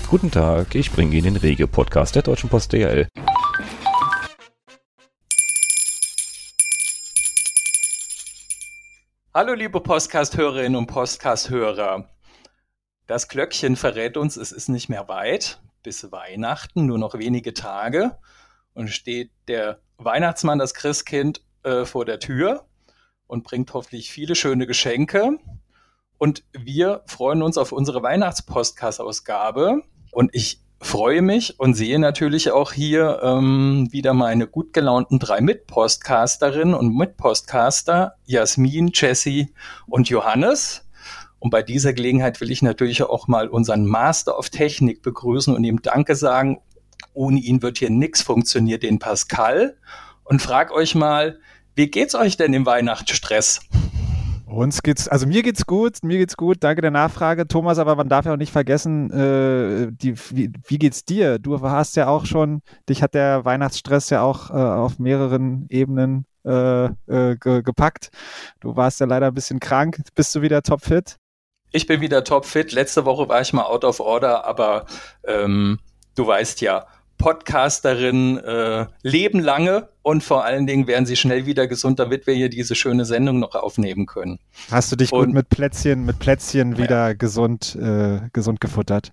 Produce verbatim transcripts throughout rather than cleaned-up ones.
Guten Tag, ich bringe Ihnen den Regio-Podcast der Deutschen Post D H L. Hallo liebe Podcast-Hörerinnen und Podcast-Hörer. Das Glöckchen verrät uns, es ist nicht mehr weit, bis Weihnachten, nur noch wenige Tage. Und steht der Weihnachtsmann, das Christkind, äh, vor der Tür und bringt hoffentlich viele schöne Geschenke. Und wir freuen uns auf unsere Weihnachts-Podcast-Ausgabe. Und ich freue mich und sehe natürlich auch hier ähm, wieder meine gut gelaunten drei Mitpodcasterinnen und Mitpodcaster, Jasmin, Jessie und Johannes. Und bei dieser Gelegenheit will ich natürlich auch mal unseren Master of Technik begrüßen und ihm Danke sagen. Ohne ihn wird hier nichts funktionieren, den Pascal. Und frag euch mal, wie geht's euch denn im Weihnachtsstress? Uns geht's, also mir geht's gut, mir geht's gut, danke der Nachfrage. Thomas, aber man darf ja auch nicht vergessen, äh, die, wie, wie geht's dir? Du hast ja auch schon, dich hat der Weihnachtsstress ja auch äh, auf mehreren Ebenen äh, äh, ge- gepackt. Du warst ja leider ein bisschen krank. Bist du wieder topfit? Ich bin wieder topfit. Letzte Woche war ich mal out of order, aber ähm, du weißt ja, Podcasterin äh, leben lange und vor allen Dingen werden sie schnell wieder gesund, damit wir hier diese schöne Sendung noch aufnehmen können. Hast du dich und, gut mit Plätzchen, mit Plätzchen wieder ja. gesund, äh, gesund gefuttert?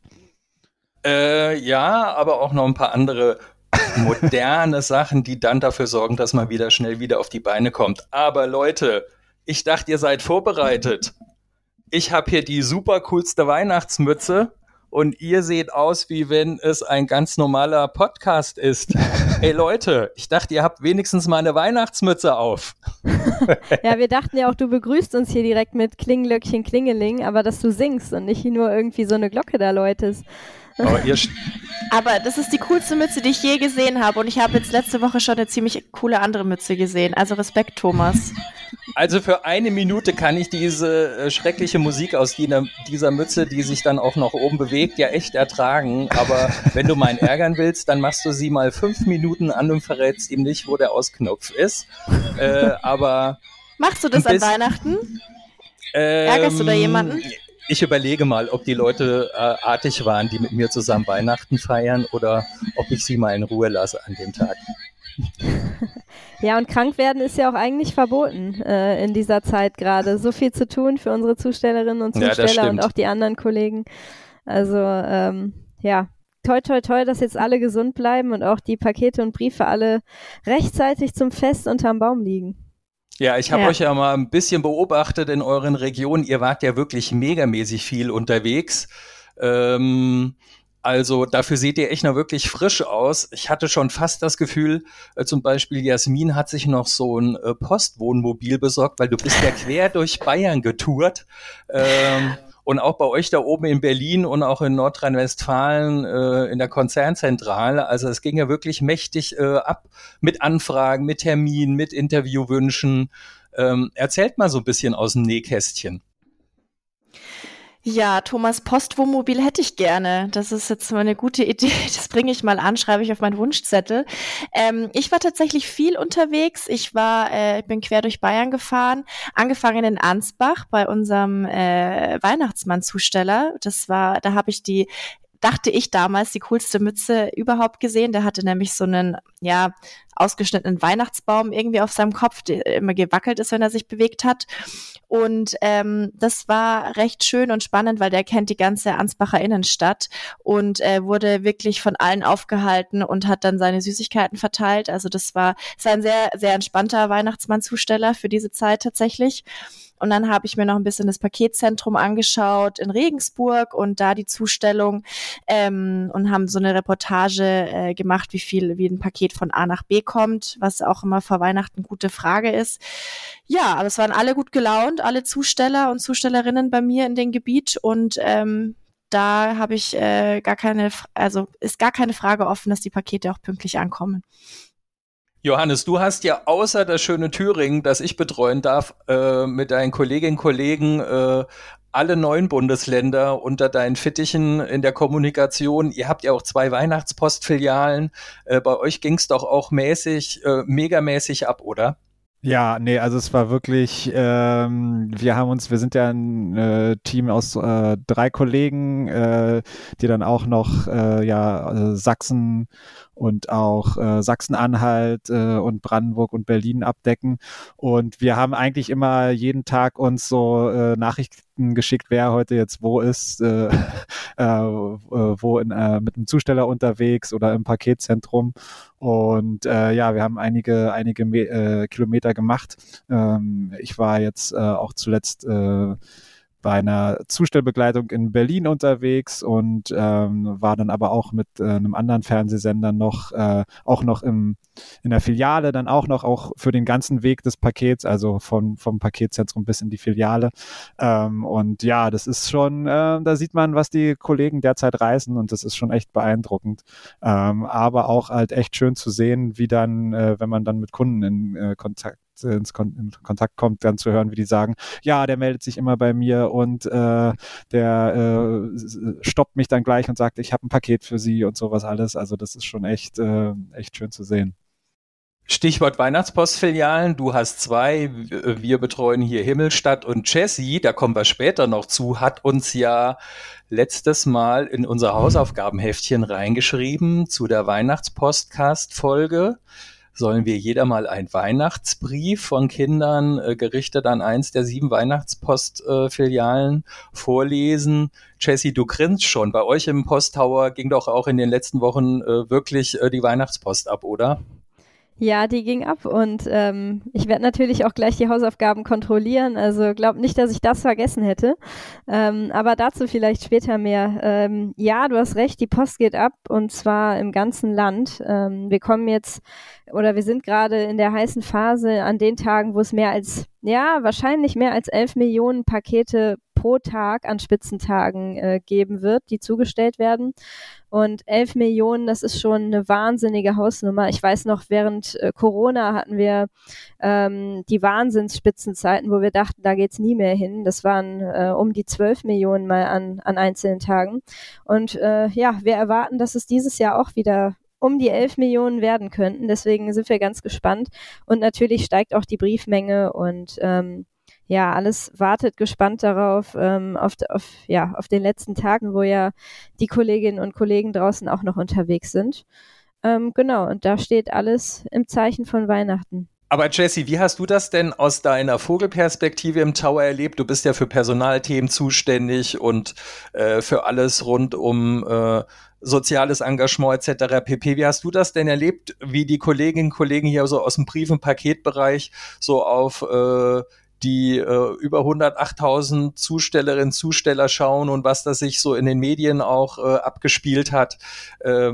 Äh, ja, aber auch noch ein paar andere moderne Sachen, die dann dafür sorgen, dass man wieder schnell wieder auf die Beine kommt. Aber Leute, ich dachte, ihr seid vorbereitet. Ich habe hier die super coolste Weihnachtsmütze. Und ihr seht aus, wie wenn es ein ganz normaler Podcast ist. Ey Leute, ich dachte, ihr habt wenigstens mal eine Weihnachtsmütze auf. Ja, wir dachten ja auch, du begrüßt uns hier direkt mit Klingelöckchen, Klingeling, aber dass du singst und nicht nur irgendwie so eine Glocke da läutest. Aber, ihr aber das ist die coolste Mütze, die ich je gesehen habe. Und ich habe jetzt letzte Woche schon eine ziemlich coole andere Mütze gesehen. Also Respekt, Thomas. Also für eine Minute kann ich diese äh, schreckliche Musik aus dieser, dieser Mütze, die sich dann auch noch oben bewegt, ja echt ertragen. Aber wenn du meinen ärgern willst, dann machst du sie mal fünf Minuten an und verrätst ihm nicht, wo der Ausknopf ist. Äh, aber Machst du das an Weihnachten? Ähm, Ärgerst du da jemanden? Ich überlege mal, ob die Leute äh, artig waren, die mit mir zusammen Weihnachten feiern, oder ob ich sie mal in Ruhe lasse an dem Tag. Ja, und krank werden ist ja auch eigentlich verboten äh, in dieser Zeit gerade. So viel zu tun für unsere Zustellerinnen und Zusteller ja, und auch die anderen Kollegen. Also ähm, ja, toi toi toi, dass jetzt alle gesund bleiben und auch die Pakete und Briefe alle rechtzeitig zum Fest unterm Baum liegen. Ja, ich habe ja. euch ja mal ein bisschen beobachtet in euren Regionen. Ihr wart ja wirklich megamäßig viel unterwegs. Ähm, also dafür seht ihr echt noch wirklich frisch aus. Ich hatte schon fast das Gefühl, äh, zum Beispiel Jasmin hat sich noch so ein äh, Postwohnmobil besorgt, weil du bist ja quer durch Bayern getourt. Ähm, Und auch bei euch da oben in Berlin und auch in Nordrhein-Westfalen äh, in der Konzernzentrale. Also es ging ja wirklich mächtig äh, ab mit Anfragen, mit Terminen, mit Interviewwünschen. Ähm, erzählt mal so ein bisschen aus dem Nähkästchen. Ja, Thomas, Postwohnmobil hätte ich gerne. Das ist jetzt mal eine gute Idee. Das bringe ich mal an, schreibe ich auf meinen Wunschzettel. Ähm, ich war tatsächlich viel unterwegs. Ich war, äh, ich bin quer durch Bayern gefahren, angefangen in Ansbach bei unserem äh, Weihnachtsmann-Zusteller. Das war, da habe ich die dachte ich damals, die coolste Mütze überhaupt gesehen. Der hatte nämlich so einen, ja, ausgeschnittenen Weihnachtsbaum irgendwie auf seinem Kopf, der immer gewackelt ist, wenn er sich bewegt hat. Und ähm, das war recht schön und spannend, weil der kennt die ganze Ansbacher Innenstadt und äh, wurde wirklich von allen aufgehalten und hat dann seine Süßigkeiten verteilt. Also das war, das war ein sehr, sehr entspannter Weihnachtsmann-Zusteller für diese Zeit tatsächlich. Und dann habe ich mir noch ein bisschen das Paketzentrum angeschaut in Regensburg und da die Zustellung ähm, und haben so eine Reportage äh, gemacht, wie viel, wie ein Paket von A nach B kommt, was auch immer vor Weihnachten eine gute Frage ist. Ja, aber es waren alle gut gelaunt, alle Zusteller und Zustellerinnen bei mir in dem Gebiet und ähm, da habe ich äh, gar keine, also ist gar keine Frage offen, dass die Pakete auch pünktlich ankommen. Johannes, du hast ja außer das schöne Thüringen, das ich betreuen darf, äh, mit deinen Kolleginnen und Kollegen äh, alle neun Bundesländer unter deinen Fittichen in der Kommunikation. Ihr habt ja auch zwei Weihnachtspostfilialen. Äh, bei euch ging es doch auch mäßig, äh, megamäßig ab, oder? Ja, nee, also es war wirklich, ähm, wir haben uns, wir sind ja ein äh, Team aus äh, drei Kollegen, äh, die dann auch noch äh, ja äh, Sachsen und auch äh, Sachsen-Anhalt äh, und Brandenburg und Berlin abdecken. Und wir haben eigentlich immer jeden Tag uns so äh, Nachrichten geschickt, wer heute jetzt wo ist, äh, äh, wo in, äh, mit einem Zusteller unterwegs oder im Paketzentrum. Und äh, ja, wir haben einige, einige äh, Kilometer gemacht. Ähm, ich war jetzt äh, auch zuletzt äh, bei einer Zustellbegleitung in Berlin unterwegs und ähm, war dann aber auch mit äh, einem anderen Fernsehsender noch, äh, auch noch im, in der Filiale, dann auch noch auch für den ganzen Weg des Pakets, also von, vom Paketzentrum bis in die Filiale. Ähm, und ja, das ist schon, äh, da sieht man, was die Kollegen derzeit reisen und das ist schon echt beeindruckend. Ähm, aber auch halt echt schön zu sehen, wie dann, äh, wenn man dann mit Kunden in äh, Kontakt ins Kon- in Kontakt kommt, dann zu hören, wie die sagen, ja, der meldet sich immer bei mir und äh, der äh, stoppt mich dann gleich und sagt, ich habe ein Paket für Sie und sowas alles. Also das ist schon echt, äh, echt schön zu sehen. Stichwort Weihnachtspostfilialen, du hast zwei, wir betreuen hier Himmelstadt und Jessie, da kommen wir später noch zu, hat uns ja letztes Mal in unser Hausaufgabenheftchen reingeschrieben zu der Weihnachtspostcast-Folge. Sollen wir jeder mal einen Weihnachtsbrief von Kindern äh, gerichtet an eins der sieben Weihnachtspostfilialen äh, vorlesen? Jessie, du grinst schon. Bei euch im Posttower ging doch auch in den letzten Wochen äh, wirklich äh, die Weihnachtspost ab, oder? Ja, die ging ab und ähm, ich werde natürlich auch gleich die Hausaufgaben kontrollieren, also glaub nicht, dass ich das vergessen hätte, ähm, aber dazu vielleicht später mehr. Ähm, ja, du hast recht, die Post geht ab und zwar im ganzen Land. Ähm, wir kommen jetzt oder wir sind gerade in der heißen Phase an den Tagen, wo es mehr als, ja, wahrscheinlich mehr als elf Millionen Pakete pro Tag an Spitzentagen äh, geben wird, die zugestellt werden. Und elf Millionen, das ist schon eine wahnsinnige Hausnummer. Ich weiß noch, während äh, Corona hatten wir ähm, die Wahnsinnsspitzenzeiten, wo wir dachten, da geht's nie mehr hin. Das waren äh, um die zwölf Millionen mal an, an einzelnen Tagen. Und äh, ja, wir erwarten, dass es dieses Jahr auch wieder um die elf Millionen werden könnten. Deswegen sind wir ganz gespannt. Und natürlich steigt auch die Briefmenge und ähm, ja, alles wartet gespannt darauf, ähm, auf, auf, ja, auf den letzten Tagen, wo ja die Kolleginnen und Kollegen draußen auch noch unterwegs sind. Ähm, genau, und da steht alles im Zeichen von Weihnachten. Aber Jessie, wie hast du das denn aus deiner Vogelperspektive im Tower erlebt? Du bist ja für Personalthemen zuständig und äh, für alles rund um äh, soziales Engagement et cetera pp. Wie hast du das denn erlebt, wie die Kolleginnen und Kollegen hier so aus dem Brief- und Paketbereich so auf äh, die äh, über hundertachttausend Zustellerinnen und Zusteller schauen und was das sich so in den Medien auch äh, abgespielt hat? Äh,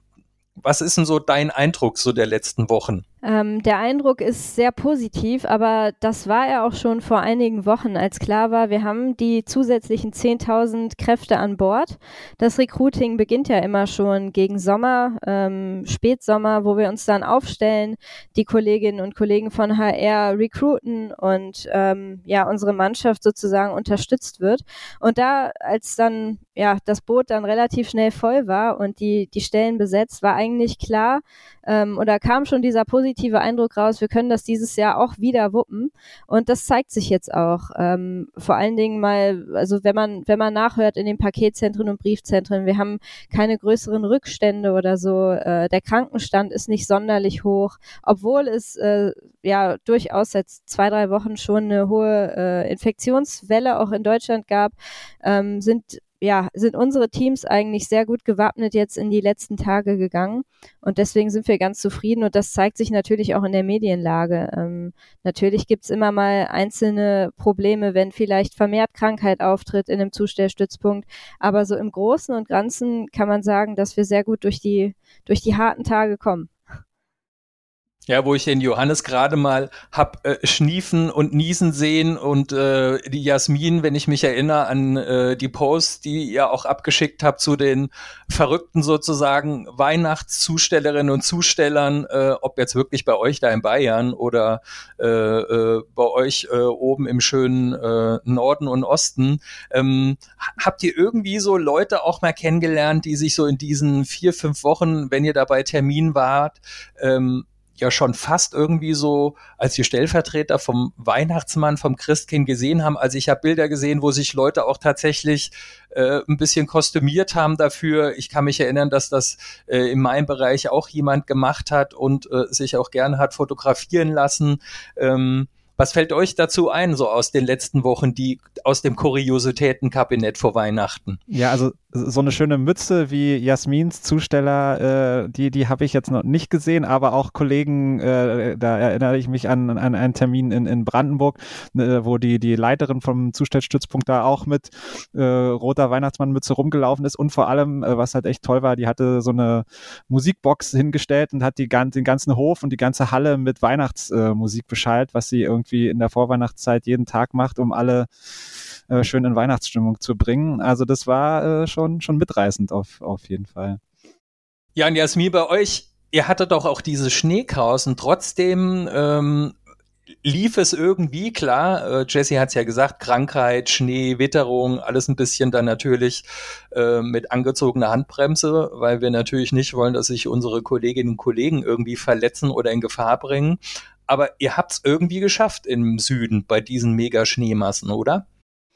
was ist denn so dein Eindruck so der letzten Wochen? Ähm, der Eindruck ist sehr positiv, aber das war er auch schon vor einigen Wochen, als klar war, wir haben die zusätzlichen zehntausend Kräfte an Bord. Das Recruiting beginnt ja immer schon gegen Sommer, ähm, Spätsommer, wo wir uns dann aufstellen, die Kolleginnen und Kollegen von H R recruiten und ähm, ja unsere Mannschaft sozusagen unterstützt wird. Und da, als dann ja das Boot dann relativ schnell voll war und die die Stellen besetzt, war eigentlich klar, ähm, oder kam schon dieser positive Eindruck raus, wir können das dieses Jahr auch wieder wuppen und das zeigt sich jetzt auch. Ähm, vor allen Dingen mal, also wenn man wenn man nachhört in den Paketzentren und Briefzentren, wir haben keine größeren Rückstände oder so, äh, der Krankenstand ist nicht sonderlich hoch, obwohl es äh, ja durchaus seit zwei, drei Wochen schon eine hohe äh, Infektionswelle auch in Deutschland gab, ähm, sind ja, sind unsere Teams eigentlich sehr gut gewappnet jetzt in die letzten Tage gegangen und deswegen sind wir ganz zufrieden und das zeigt sich natürlich auch in der Medienlage. Ähm, natürlich gibt's immer mal einzelne Probleme, wenn vielleicht vermehrt Krankheit auftritt in einem Zustellstützpunkt, aber so im Großen und Ganzen kann man sagen, dass wir sehr gut durch die, durch die harten Tage kommen. Ja, wo ich den Johannes gerade mal hab äh, schniefen und niesen sehen und äh, die Jasmin, wenn ich mich erinnere an äh, die Posts, die ihr auch abgeschickt habt zu den verrückten sozusagen Weihnachtszustellerinnen und Zustellern, äh, ob jetzt wirklich bei euch da in Bayern oder äh, äh, bei euch äh, oben im schönen äh, Norden und Osten. Ähm, habt ihr irgendwie so Leute auch mal kennengelernt, die sich so in diesen vier, fünf Wochen, wenn ihr da bei Termin wart, ähm, ja schon fast irgendwie so als die Stellvertreter vom Weihnachtsmann, vom Christkind gesehen haben. Also ich habe Bilder gesehen, wo sich Leute auch tatsächlich äh, ein bisschen kostümiert haben dafür. Ich kann mich erinnern, dass das äh, in meinem Bereich auch jemand gemacht hat und äh, sich auch gerne hat fotografieren lassen. Ähm, Was fällt euch dazu ein, so aus den letzten Wochen, die aus dem Kuriositätenkabinett vor Weihnachten? Ja, also so eine schöne Mütze wie Jasmins Zusteller, äh, die, die habe ich jetzt noch nicht gesehen, aber auch Kollegen, äh, da erinnere ich mich an, an einen Termin in, in Brandenburg, äh, wo die, die Leiterin vom Zustellstützpunkt da auch mit äh, roter Weihnachtsmannmütze rumgelaufen ist und vor allem, äh, was halt echt toll war, die hatte so eine Musikbox hingestellt und hat die, den ganzen Hof und die ganze Halle mit Weihnachtsmusik äh, beschallt, was sie irgendwie in der Vorweihnachtszeit jeden Tag macht, um alle äh, schön in Weihnachtsstimmung zu bringen. Also das war äh, schon, schon mitreißend auf, auf jeden Fall. Ja, und Jasmin, bei euch, ihr hattet doch auch diese Schneechaos und trotzdem ähm, lief es irgendwie, klar, äh, Jessie hat es ja gesagt, Krankheit, Schnee, Witterung, alles ein bisschen dann natürlich äh, mit angezogener Handbremse, weil wir natürlich nicht wollen, dass sich unsere Kolleginnen und Kollegen irgendwie verletzen oder in Gefahr bringen. Aber ihr habt es irgendwie geschafft im Süden bei diesen Mega-Schneemassen, oder?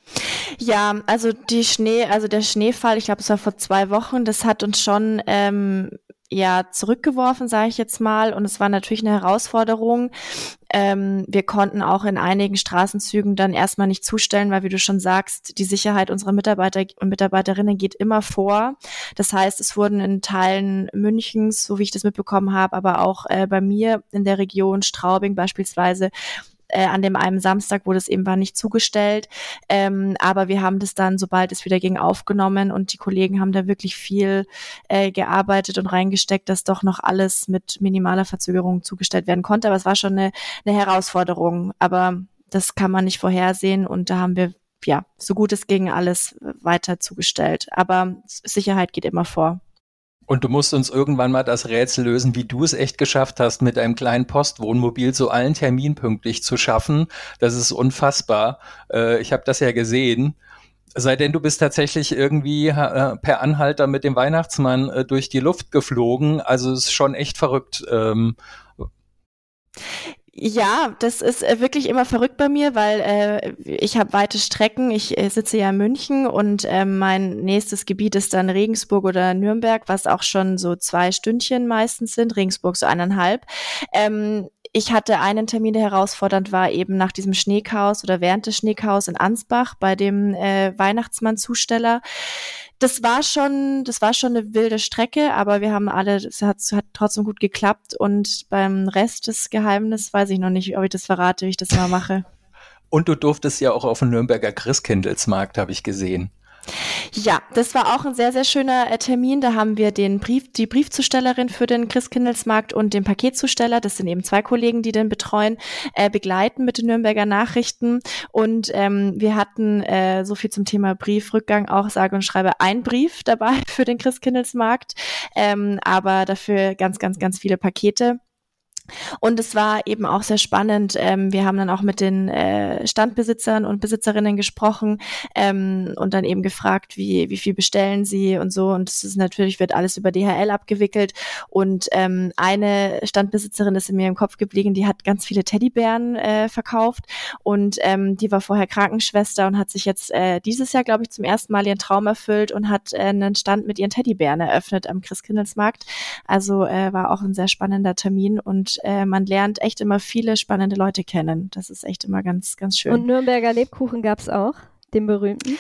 Ja, also die Schnee, also der Schneefall, ich glaube, es war vor zwei Wochen, das hat uns schon ähm, ja zurückgeworfen, sage ich jetzt mal, und es war natürlich eine Herausforderung. Ähm, wir konnten auch in einigen Straßenzügen dann erstmal nicht zustellen, weil, wie du schon sagst, die Sicherheit unserer Mitarbeiter und Mitarbeiterinnen geht immer vor. Das heißt, es wurden in Teilen Münchens, so wie ich das mitbekommen habe, aber auch äh, bei mir in der Region Straubing beispielsweise, Äh, an dem einen Samstag wurde es eben war nicht zugestellt, ähm, aber wir haben das dann, sobald es wieder ging, aufgenommen und die Kollegen haben da wirklich viel äh, gearbeitet und reingesteckt, dass doch noch alles mit minimaler Verzögerung zugestellt werden konnte, aber es war schon eine, eine Herausforderung, aber das kann man nicht vorhersehen und da haben wir, ja, so gut es ging, alles weiter zugestellt, aber Sicherheit geht immer vor. Und du musst uns irgendwann mal das Rätsel lösen, wie du es echt geschafft hast, mit einem kleinen Postwohnmobil so allen Termin pünktlich zu schaffen. Das ist unfassbar. Äh, ich habe das ja gesehen. Sei denn, du bist tatsächlich irgendwie äh, per Anhalter mit dem Weihnachtsmann äh, durch die Luft geflogen. Also es ist schon echt verrückt. Ähm, Ja, das ist äh, wirklich immer verrückt bei mir, weil äh, ich habe weite Strecken. Ich äh, sitze ja in München und äh, mein nächstes Gebiet ist dann Regensburg oder Nürnberg, was auch schon so zwei Stündchen meistens sind. Regensburg so eineinhalb. Ähm, ich hatte einen Termin, der herausfordernd war, eben nach diesem Schneechaos oder während des Schneechaos in Ansbach bei dem äh, Weihnachtsmann-Zusteller. Das war schon, das war schon eine wilde Strecke, aber wir haben alle, es hat, hat trotzdem gut geklappt und beim Rest des Geheimnisses weiß ich noch nicht, ob ich das verrate, wie ich das mal mache. Und du durftest ja auch auf dem Nürnberger Christkindlesmarkt, habe ich gesehen. Ja, das war auch ein sehr, sehr schöner äh, Termin. Da haben wir den Brief, die Briefzustellerin für den Christkindlesmarkt und den Paketzusteller, das sind eben zwei Kollegen, die den betreuen, äh, begleiten mit den Nürnberger Nachrichten. Und ähm, wir hatten äh, so viel zum Thema Briefrückgang auch sage und schreibe ein Brief dabei für den Christkindlesmarkt, ähm, aber dafür ganz, ganz, ganz viele Pakete. Und es war eben auch sehr spannend. Ähm, wir haben dann auch mit den äh, Standbesitzern und Besitzerinnen gesprochen ähm, und dann eben gefragt, wie wie viel bestellen sie und so. Und es ist natürlich, wird alles über D H L abgewickelt. Und ähm, eine Standbesitzerin ist in mir im Kopf geblieben, die hat ganz viele Teddybären äh, verkauft und ähm, die war vorher Krankenschwester und hat sich jetzt äh, dieses Jahr, glaube ich, zum ersten Mal ihren Traum erfüllt und hat äh, einen Stand mit ihren Teddybären eröffnet am Christkindlesmarkt. Also äh, war auch ein sehr spannender Termin und Äh, man lernt echt immer viele spannende Leute kennen. Das ist echt immer ganz, ganz schön. Und Nürnberger Lebkuchen gab es auch, den berühmten?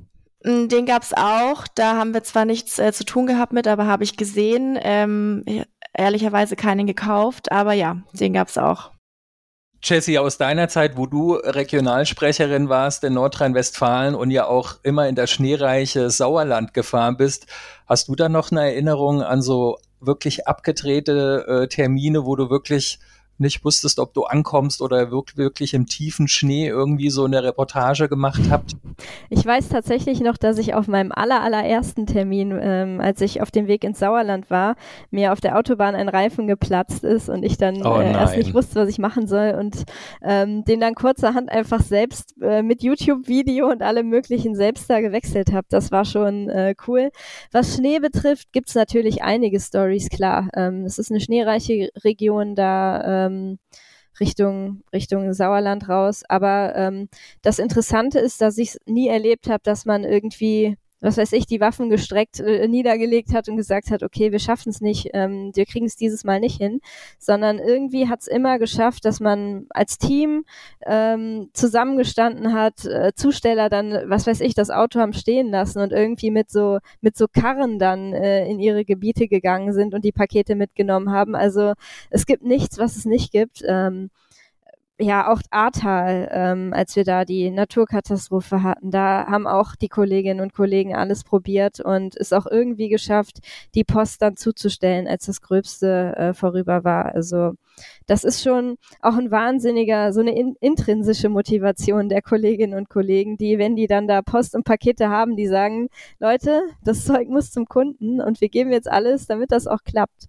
Den gab es auch. Da haben wir zwar nichts äh, zu tun gehabt mit, aber habe ich gesehen. Ähm, ehrlicherweise keinen gekauft, aber ja, den gab es auch. Jessie, aus deiner Zeit, wo du Regionalsprecherin warst in Nordrhein-Westfalen und ja auch immer in das schneereiche Sauerland gefahren bist, hast du da noch eine Erinnerung an so wirklich abgedrehte äh, Termine, wo du wirklich nicht wusstest, ob du ankommst oder wirklich im tiefen Schnee irgendwie so eine Reportage gemacht habt? Ich weiß tatsächlich noch, dass ich auf meinem aller, allerersten Termin, ähm, als ich auf dem Weg ins Sauerland war, mir auf der Autobahn ein Reifen geplatzt ist und ich dann oh, äh, erst nicht wusste, was ich machen soll und ähm, den dann kurzerhand einfach selbst äh, mit YouTube-Video und allem möglichen selbst da gewechselt habe. Das war schon äh, cool. Was Schnee betrifft, gibt es natürlich einige Stories, klar. Ähm, es ist eine schneereiche Region da, ähm, Richtung, Richtung Sauerland raus. Aber ähm, das Interessante ist, dass ich es nie erlebt habe, dass man irgendwie, was weiß ich, die Waffen gestreckt äh, niedergelegt hat und gesagt hat, okay, wir schaffen es nicht, ähm, wir kriegen es dieses Mal nicht hin, sondern irgendwie hat es immer geschafft, dass man als Team ähm, zusammengestanden hat, äh, Zusteller dann, was weiß ich, das Auto haben stehen lassen und irgendwie mit so mit so Karren dann äh, in ihre Gebiete gegangen sind und die Pakete mitgenommen haben. Also es gibt nichts, was es nicht gibt. Ähm, Ja, auch Ahrtal, ähm, als wir da die Naturkatastrophe hatten, da haben auch die Kolleginnen und Kollegen alles probiert und es auch irgendwie geschafft, die Post dann zuzustellen, als das Gröbste äh, vorüber war. Also das ist schon auch ein wahnsinniger, so eine in, intrinsische Motivation der Kolleginnen und Kollegen, die, wenn die dann da Post und Pakete haben, die sagen, Leute, das Zeug muss zum Kunden und wir geben jetzt alles, damit das auch klappt.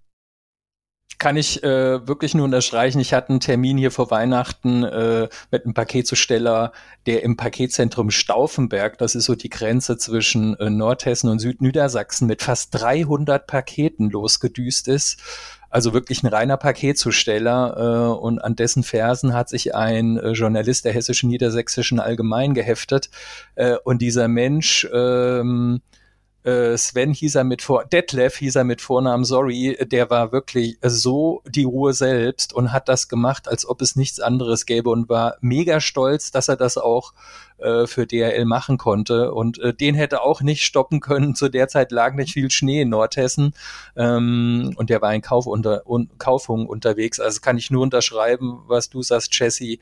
Kann ich äh, wirklich nur unterstreichen. Ich hatte einen Termin hier vor Weihnachten äh, mit einem Paketzusteller, der im Paketzentrum Stauffenberg, das ist so die Grenze zwischen äh, Nordhessen und Südniedersachsen, mit fast dreihundert Paketen losgedüst ist. Also wirklich ein reiner Paketzusteller. Äh, und an dessen Fersen hat sich ein äh, Journalist der Hessischen Niedersächsischen Allgemein geheftet. Äh, und dieser Mensch... Ähm, Sven hieß er mit Vor, Detlef hieß er mit Vornamen, sorry, der war wirklich so die Ruhe selbst und hat das gemacht, als ob es nichts anderes gäbe und war mega stolz, dass er das auch äh, für D H L machen konnte und äh, den hätte auch nicht stoppen können. Zu der Zeit lag nicht viel Schnee in Nordhessen ähm, und der war in Kauf unter, un, Kaufung unterwegs. Also kann ich nur unterschreiben, was du sagst, Jessie.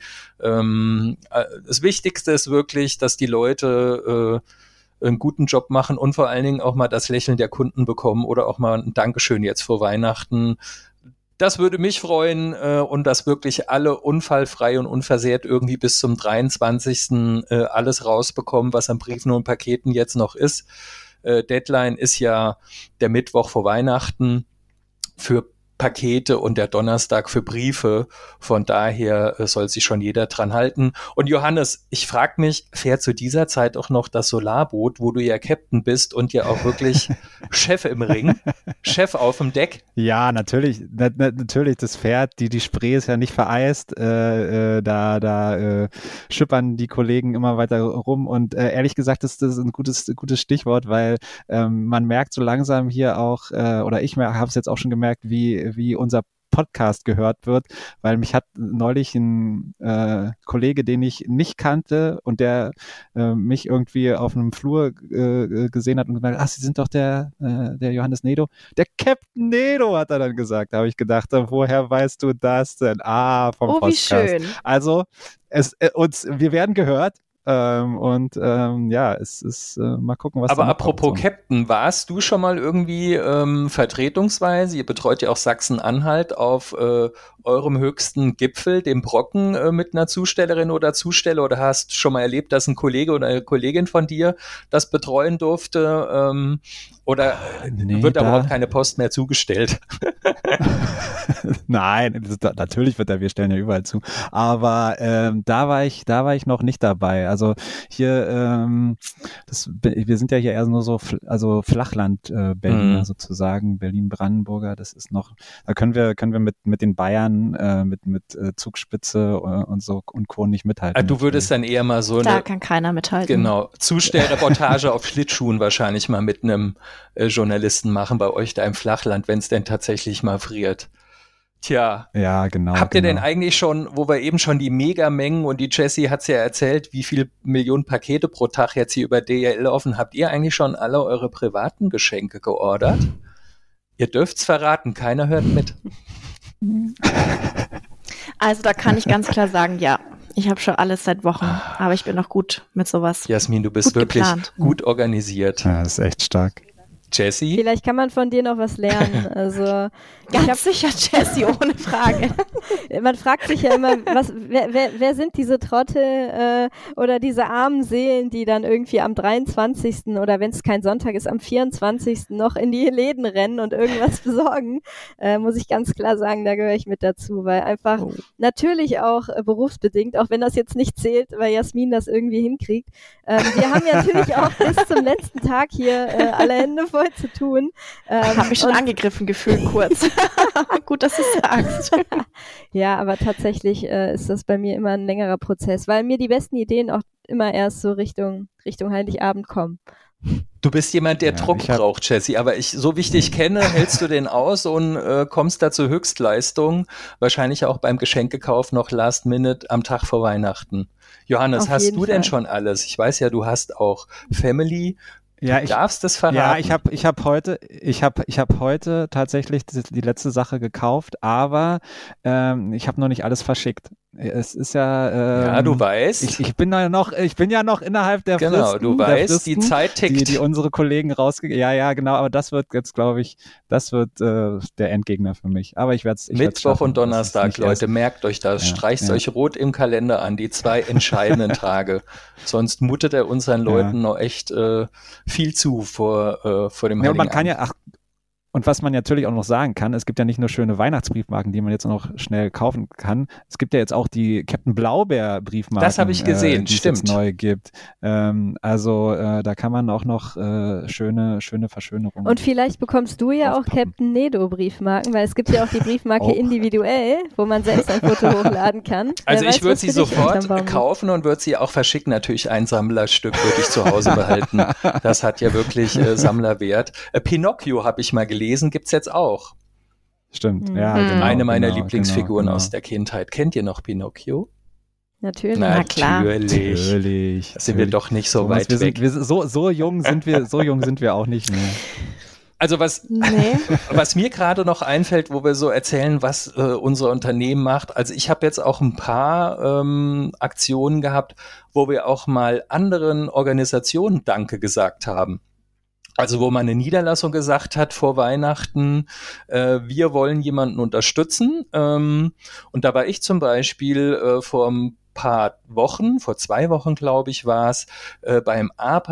Ähm, äh, das Wichtigste ist wirklich, dass die Leute äh, einen guten Job machen und vor allen Dingen auch mal das Lächeln der Kunden bekommen oder auch mal ein Dankeschön jetzt vor Weihnachten. Das würde mich freuen äh, und dass wirklich alle unfallfrei und unversehrt irgendwie bis zum dreiundzwanzigsten Äh, alles rausbekommen, was an Briefen und Paketen jetzt noch ist. Äh, Deadline ist ja der Mittwoch vor Weihnachten für Pakete und der Donnerstag für Briefe. Von daher äh, soll sich schon jeder dran halten. Und Johannes, ich frage mich, fährt zu dieser Zeit auch noch das Solarboot, wo du ja Captain bist und ja auch wirklich Chef im Ring, Chef auf dem Deck? Ja, natürlich, na, na, natürlich, das fährt, die, die Spree ist ja nicht vereist, äh, äh, da, da äh, schippern die Kollegen immer weiter rum und äh, ehrlich gesagt ist das ein gutes, gutes Stichwort, weil ähm, man merkt so langsam hier auch, äh, oder ich habe es jetzt auch schon gemerkt, wie wie unser Podcast gehört wird, weil mich hat neulich ein äh, Kollege, den ich nicht kannte und der äh, mich irgendwie auf einem Flur äh, gesehen hat und gesagt, ach, Sie sind doch der, äh, der Johannes Nedo. Der Captain Nedo, hat er dann gesagt. Da habe ich gedacht, woher weißt du das denn? Ah, vom oh, Podcast. Oh, wie schön. Also, es, äh, uns, wir werden gehört. Ähm, und ähm, ja, es ist, äh, mal gucken, was da Aber apropos kommt, so. Captain, warst du schon mal irgendwie ähm, vertretungsweise, ihr betreut ja auch Sachsen-Anhalt, auf äh, eurem höchsten Gipfel, dem Brocken, äh, mit einer Zustellerin oder Zusteller, oder hast schon mal erlebt, dass ein Kollege oder eine Kollegin von dir das betreuen durfte, ähm, oder äh, nee, wird da da überhaupt keine Post mehr zugestellt? Nein, das, da, natürlich wird er, wir stellen ja überall zu, aber ähm, da war ich, da war ich noch nicht dabei. Also hier, ähm, das, wir sind ja hier eher nur so, also Flachland äh, Berliner mhm. sozusagen, Berlin-Brandenburger. Das ist noch, da können wir, können wir mit mit den Bayern, äh, mit mit äh, Zugspitze äh, und so und Co. nicht mithalten. Also du würdest dann eher mal so da eine, kann keiner mithalten. Genau, Zustellreportage auf Schlittschuhen wahrscheinlich mal mit einem äh, Journalisten machen bei euch da im Flachland, wenn es denn tatsächlich mal friert. Tja, ja, genau. Habt genau. ihr denn eigentlich schon, wo wir eben schon die Megamengen und die Jessie hat's ja erzählt, wie viel Millionen Pakete pro Tag jetzt hier über D H L laufen, habt ihr eigentlich schon alle eure privaten Geschenke geordert? Ihr dürft's verraten, keiner hört mit. Also da kann ich ganz klar sagen, ja. Ich habe schon alles seit Wochen, aber ich bin noch gut mit sowas. Jasmin, du bist gut wirklich geplant. gut organisiert. Ja, das ist echt stark. Jessie? Vielleicht kann man von dir noch was lernen. Also ganz ich hab, sicher, Jessie, ohne Frage. Man fragt sich ja immer, was, wer, wer, wer sind diese Trottel äh, oder diese armen Seelen, die dann irgendwie am dreiundzwanzigsten oder wenn es kein Sonntag ist, am vierundzwanzigsten noch in die Läden rennen und irgendwas besorgen. Äh, muss ich ganz klar sagen, da gehöre ich mit dazu, weil einfach oh. natürlich auch äh, berufsbedingt, auch wenn das jetzt nicht zählt, weil Jasmin das irgendwie hinkriegt. Ähm, wir haben ja natürlich auch bis zum letzten Tag hier äh, alle Hände voll zu tun. Ähm, Habe mich schon angegriffen gefühlt kurz. Gut, dass du es sagst. Ja, aber tatsächlich äh, ist das bei mir immer ein längerer Prozess, weil mir die besten Ideen auch immer erst so Richtung, Richtung Heiligabend kommen. Du bist jemand, der ja, Druck braucht, Jessie, aber ich, so wie ich dich kenne, hältst du den aus und äh, kommst da zur Höchstleistung, wahrscheinlich auch beim Geschenkekauf noch last minute am Tag vor Weihnachten. Johannes, Auf hast du Fall. denn schon alles? Ich weiß ja, du hast auch Family. Du ja, ich, darfst es verraten. Ja, ich habe ich hab heute, ich hab, ich hab heute tatsächlich die, die letzte Sache gekauft, aber ähm, ich habe noch nicht alles verschickt. Es ist ja. Ähm, ja, du weißt. Ich, ich bin ja noch, ich bin ja noch innerhalb der genau, Fristen. Genau, du weißt, Fristen, die Zeit tickt. Die, die unsere Kollegen rausgegeben. Ja, ja, genau. Aber das wird jetzt, glaube ich, das wird äh, der Endgegner für mich. Aber ich werde es. Mittwoch und Donnerstag, Leute, erst. merkt euch das. Ja, Streicht ja. euch rot im Kalender an, die zwei entscheidenden Tage. Sonst mutet er unseren Leuten ja. noch echt äh, viel zu vor äh, vor dem ja, Heiligen und man kann Abend. ja, ach, und was man natürlich auch noch sagen kann, es gibt ja nicht nur schöne Weihnachtsbriefmarken, die man jetzt noch schnell kaufen kann. Es gibt ja jetzt auch die Captain Blaubeer Briefmarken. Das habe ich gesehen, äh, die stimmt. es jetzt neu gibt. Ähm, also äh, da kann man auch noch äh, schöne, schöne Verschönerungen. Und vielleicht bekommst du ja aufpappen. auch Captain Nedo Briefmarken, weil es gibt ja auch die Briefmarke oh. individuell, wo man selbst ein Foto hochladen kann. Also Wer ich würde weiß, sie sofort kaufen und würde sie auch verschicken. Natürlich ein Sammlerstück würde ich zu Hause behalten. Das hat ja wirklich äh, Sammlerwert. Äh, Pinocchio habe ich mal gelesen. Gibt's jetzt auch. Stimmt, mhm. ja. Genau, Eine meiner genau, Lieblingsfiguren genau, genau. aus der Kindheit. Kennt ihr noch Pinocchio? Natürlich. Na klar. Natürlich. Natürlich. Da sind wir doch nicht so Thomas, weit wir weg. Sind, wir sind, so, so jung sind wir, so jung sind wir auch nicht mehr. Also was, nee. was mir gerade noch einfällt, wo wir so erzählen, was äh, unser Unternehmen macht. Also ich habe jetzt auch ein paar ähm, Aktionen gehabt, wo wir auch mal anderen Organisationen Danke gesagt haben. Also wo man eine Niederlassung gesagt hat vor Weihnachten, äh, wir wollen jemanden unterstützen. Ähm, und da war ich zum Beispiel äh, vor ein paar Wochen, vor zwei Wochen glaube ich war es, äh, beim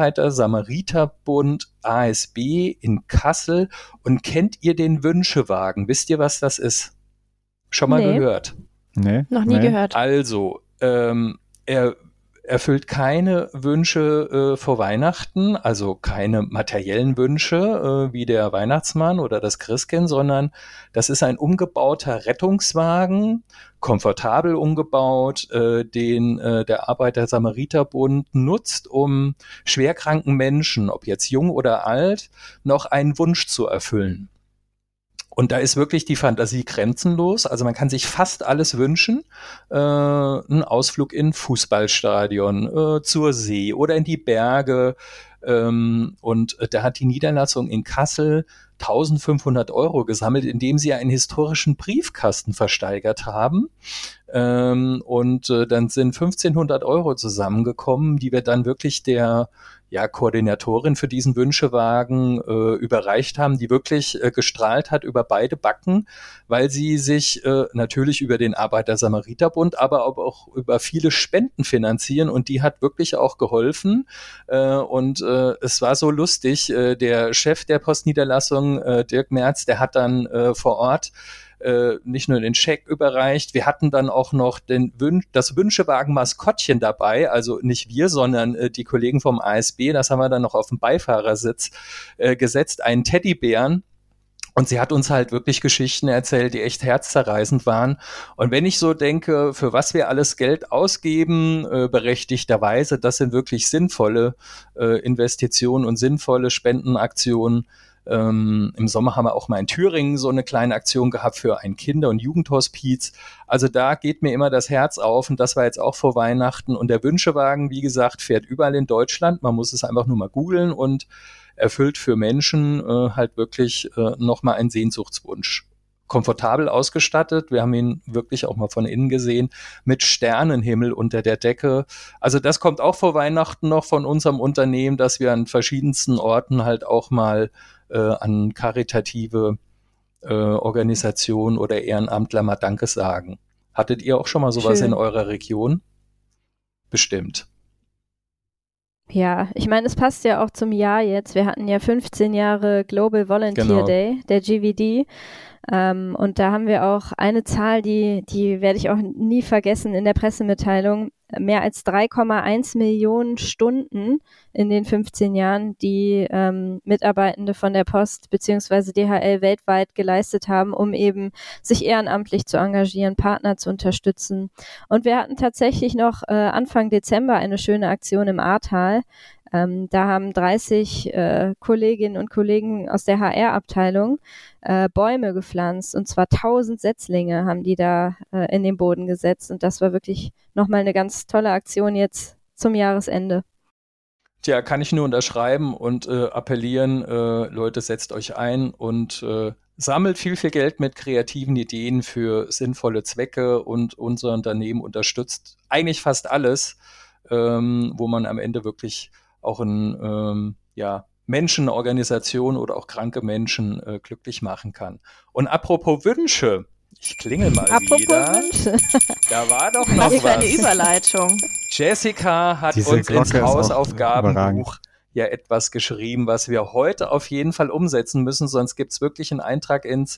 Arbeiter-Samariter-Bund A S B in Kassel. Und kennt ihr den Wünschewagen? Wisst ihr, was das ist? Schon mal nee. gehört? Nee. Noch nie nee. gehört. Also, ähm, er erfüllt keine Wünsche äh, vor Weihnachten, also keine materiellen Wünsche äh, wie der Weihnachtsmann oder das Christkind, sondern das ist ein umgebauter Rettungswagen, komfortabel umgebaut, äh, den äh, der Arbeiter-Samariter-Bund nutzt, um schwerkranken Menschen, ob jetzt jung oder alt, noch einen Wunsch zu erfüllen. Und da ist wirklich die Fantasie grenzenlos. Also man kann sich fast alles wünschen. Äh, ein Ausflug in ein Fußballstadion, äh, zur See oder in die Berge. Ähm, und äh, da hat die Niederlassung in Kassel eintausendfünfhundert Euro gesammelt, indem sie einen historischen Briefkasten versteigert haben. Ähm, und äh, dann sind fünfzehnhundert Euro zusammengekommen, die wir dann wirklich der ja, Koordinatorin für diesen Wünschewagen äh, überreicht haben, die wirklich äh, gestrahlt hat über beide Backen, weil sie sich äh, natürlich über den Arbeiter-Samariter-Bund, aber auch über viele Spenden finanzieren und die hat wirklich auch geholfen äh, und äh, es war so lustig, äh, der Chef der Postniederlassung, äh, Dirk Merz, der hat dann äh, vor Ort Äh, nicht nur den Scheck überreicht, wir hatten dann auch noch den Wün- das Wünschewagen-Maskottchen dabei, also nicht wir, sondern äh, die Kollegen vom A S B, das haben wir dann noch auf den Beifahrersitz äh, gesetzt, einen Teddybären. Und sie hat uns halt wirklich Geschichten erzählt, die echt herzzerreißend waren. Und wenn ich so denke, für was wir alles Geld ausgeben, äh, berechtigterweise, das sind wirklich sinnvolle äh, Investitionen und sinnvolle Spendenaktionen. Ähm, im Sommer haben wir auch mal in Thüringen so eine kleine Aktion gehabt für ein Kinder- und Jugendhospiz. Also da geht mir immer das Herz auf und das war jetzt auch vor Weihnachten. Und der Wünschewagen, wie gesagt, fährt überall in Deutschland. Man muss es einfach nur mal googeln und erfüllt für Menschen äh, halt wirklich äh, nochmal einen Sehnsuchtswunsch. Komfortabel ausgestattet. Wir haben ihn wirklich auch mal von innen gesehen, mit Sternenhimmel unter der Decke. Also das kommt auch vor Weihnachten noch von unserem Unternehmen, dass wir an verschiedensten Orten halt auch mal äh, an karitative äh, Organisationen oder Ehrenamtler mal Danke sagen. Hattet ihr auch schon mal sowas Schön. in eurer Region? Bestimmt. Ja, ich meine, es passt ja auch zum Jahr jetzt. Wir hatten ja fünfzehn Jahre Global Volunteer genau. Day, der G V D. Ähm, und da haben wir auch eine Zahl, die, die werde ich auch nie vergessen in der Pressemitteilung. Mehr als drei Komma eins Millionen Stunden in den fünfzehn Jahren, die ähm, Mitarbeitende von der Post bzw. D H L weltweit geleistet haben, um eben sich ehrenamtlich zu engagieren, Partner zu unterstützen. Und wir hatten tatsächlich noch äh, Anfang Dezember eine schöne Aktion im Ahrtal. Ähm, da haben dreißig äh, Kolleginnen und Kollegen aus der H R-Abteilung äh, Bäume gepflanzt, und zwar tausend Setzlinge haben die da äh, in den Boden gesetzt, und das war wirklich nochmal eine ganz tolle Aktion jetzt zum Jahresende. Tja, kann ich nur unterschreiben und äh, appellieren, äh, Leute, setzt euch ein und äh, sammelt viel, viel Geld mit kreativen Ideen für sinnvolle Zwecke, und unser Unternehmen unterstützt eigentlich fast alles, ähm, wo man am Ende wirklich auch ein, ähm, ja, Menschen, Organisationen oder auch kranke Menschen äh, glücklich machen kann. Und apropos Wünsche, ich klingel mal apropos wieder. Wünsche. Da war doch noch was. was. Eine Überleitung. Jessica hat Diese uns Glocke ins Hausaufgabenbuch ja etwas geschrieben, was wir heute auf jeden Fall umsetzen müssen, sonst gibt's wirklich einen Eintrag ins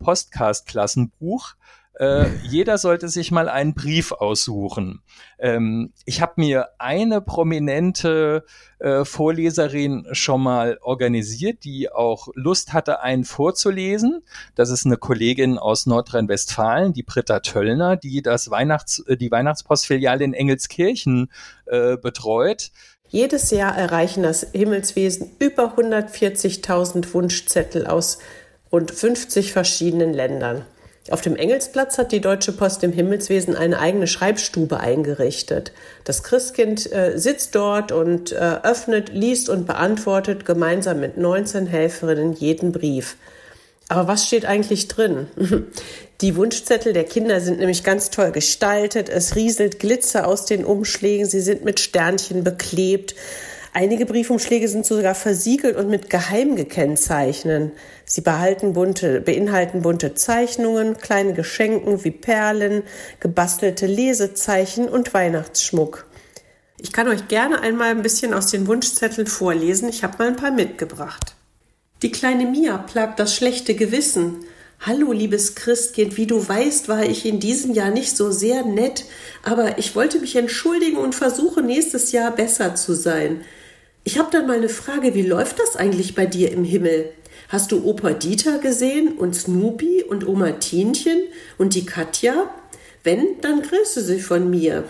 Podcast-Klassenbuch. Äh, jeder sollte sich mal einen Brief aussuchen. Ähm, ich habe mir eine prominente äh, Vorleserin schon mal organisiert, die auch Lust hatte, einen vorzulesen. Das ist eine Kollegin aus Nordrhein-Westfalen, die Britta Töllner, die das Weihnachts-, die Weihnachtspostfiliale in Engelskirchen äh, betreut. Jedes Jahr erreichen das Himmelswesen über hundertvierzigtausend Wunschzettel aus rund fünfzig verschiedenen Ländern. Auf dem Engelsplatz hat die Deutsche Post im Himmelswesen eine eigene Schreibstube eingerichtet. Das Christkind äh, sitzt dort und äh, öffnet, liest und beantwortet gemeinsam mit neunzehn Helferinnen jeden Brief. Aber was steht eigentlich drin? Die Wunschzettel der Kinder sind nämlich ganz toll gestaltet. Es rieselt Glitzer aus den Umschlägen. Sie sind mit Sternchen beklebt. Einige Briefumschläge sind sogar versiegelt und mit geheim gekennzeichnet. Sie behalten bunte, beinhalten bunte Zeichnungen, kleine Geschenke wie Perlen, gebastelte Lesezeichen und Weihnachtsschmuck. Ich kann euch gerne einmal ein bisschen aus den Wunschzetteln vorlesen. Ich habe mal ein paar mitgebracht. Die kleine Mia plagt das schlechte Gewissen. Hallo, liebes Christkind, wie du weißt, war ich in diesem Jahr nicht so sehr nett, aber ich wollte mich entschuldigen und versuche nächstes Jahr besser zu sein. Ich habe dann mal eine Frage, wie läuft das eigentlich bei dir im Himmel? Hast du Opa Dieter gesehen und Snoopy und Oma Tienchen und die Katja? Wenn, dann grüße sie von mir.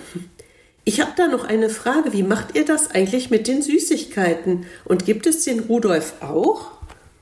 Ich habe da noch eine Frage, wie macht ihr das eigentlich mit den Süßigkeiten? Und gibt es den Rudolf auch?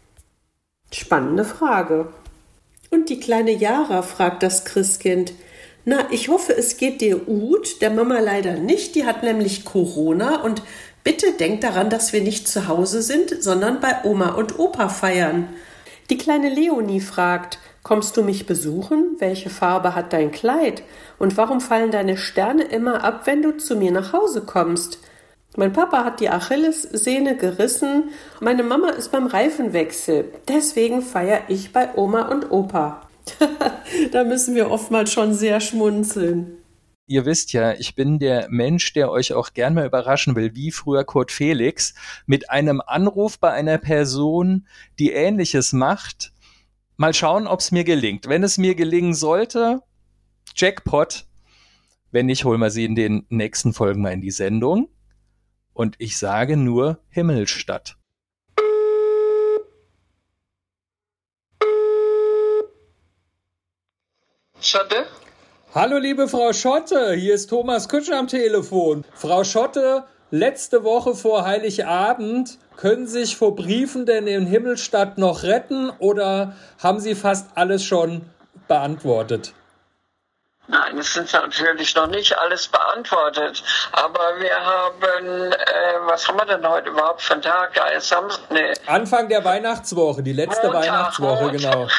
Spannende Frage. Und die kleine Jara fragt das Christkind, na, ich hoffe, es geht dir gut, der Mama leider nicht, die hat nämlich Corona und bitte denk daran, dass wir nicht zu Hause sind, sondern bei Oma und Opa feiern. Die kleine Leonie fragt, kommst du mich besuchen? Welche Farbe hat dein Kleid? Und warum fallen deine Sterne immer ab, wenn du zu mir nach Hause kommst? Mein Papa hat die Achillessehne gerissen, meine Mama ist beim Reifenwechsel. Deswegen feiere ich bei Oma und Opa. Da müssen wir oftmals schon sehr schmunzeln. Ihr wisst ja, ich bin der Mensch, der euch auch gern mal überraschen will, wie früher Kurt Felix, mit einem Anruf bei einer Person, die Ähnliches macht. Mal schauen, ob es mir gelingt. Wenn es mir gelingen sollte, Jackpot. Wenn nicht, holen wir sie in den nächsten Folgen mal in die Sendung. Und ich sage nur Himmelstadt. Schotte? Hallo liebe Frau Schotte, hier ist Thomas Kutscher am Telefon. Frau Schotte, letzte Woche vor Heiligabend, können Sie sich vor Briefen denn in Himmelstadt noch retten oder haben Sie fast alles schon beantwortet? Nein, es sind natürlich noch nicht alles beantwortet. Aber wir haben, äh, was haben wir denn heute überhaupt für einen Tag? Ja, Samstag, nee. Anfang der Weihnachtswoche, die letzte Montag, Weihnachtswoche, Montag. Genau.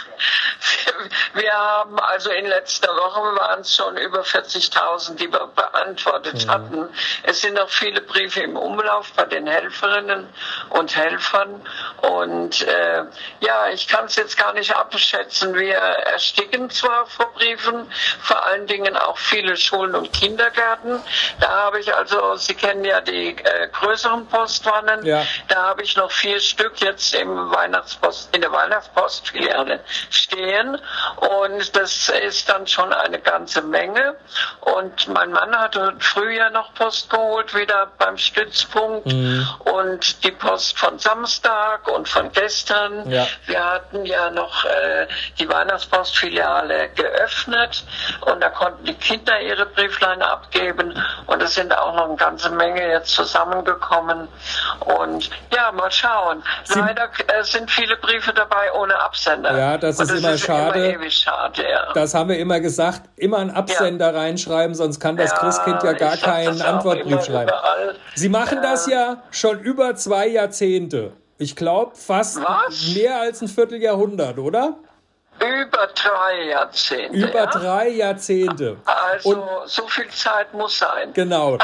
Wir haben, also in letzter Woche waren es schon über vierzigtausend, die wir beantwortet mhm. hatten. Es sind noch viele Briefe im Umlauf bei den Helferinnen und Helfern. Und äh, ja, ich kann es jetzt gar nicht abschätzen. Wir ersticken zwar vor Briefen, vor allem Dingen auch viele Schulen und Kindergärten. Da habe ich also, Sie kennen ja die äh, größeren Postwannen, ja. Da habe ich noch vier Stück jetzt im Weihnachtspost, in der Weihnachtspostfiliale stehen und das ist dann schon eine ganze Menge. Und mein Mann hatte früher noch Post geholt, wieder beim Stützpunkt mhm. und die Post von Samstag und von gestern. Ja. Wir hatten ja noch äh, die Weihnachtspostfiliale geöffnet und da konnten die Kinder ihre Brieflein abgeben und es sind auch noch eine ganze Menge jetzt zusammengekommen und ja, mal schauen. Sie Leider äh, sind viele Briefe dabei ohne Absender. Ja, das ist das immer ist schade. Immer ewig schade ja. Das haben wir immer gesagt, immer einen Absender ja. reinschreiben, sonst kann das ja, Christkind ja gar keinen Antwortbrief schreiben. Überall. Sie machen äh, das ja schon über zwei Jahrzehnte. Ich glaube fast was? mehr als ein Vierteljahrhundert, oder? Über drei Jahrzehnte. Über ja? drei Jahrzehnte. Also und so viel Zeit muss sein. Genau.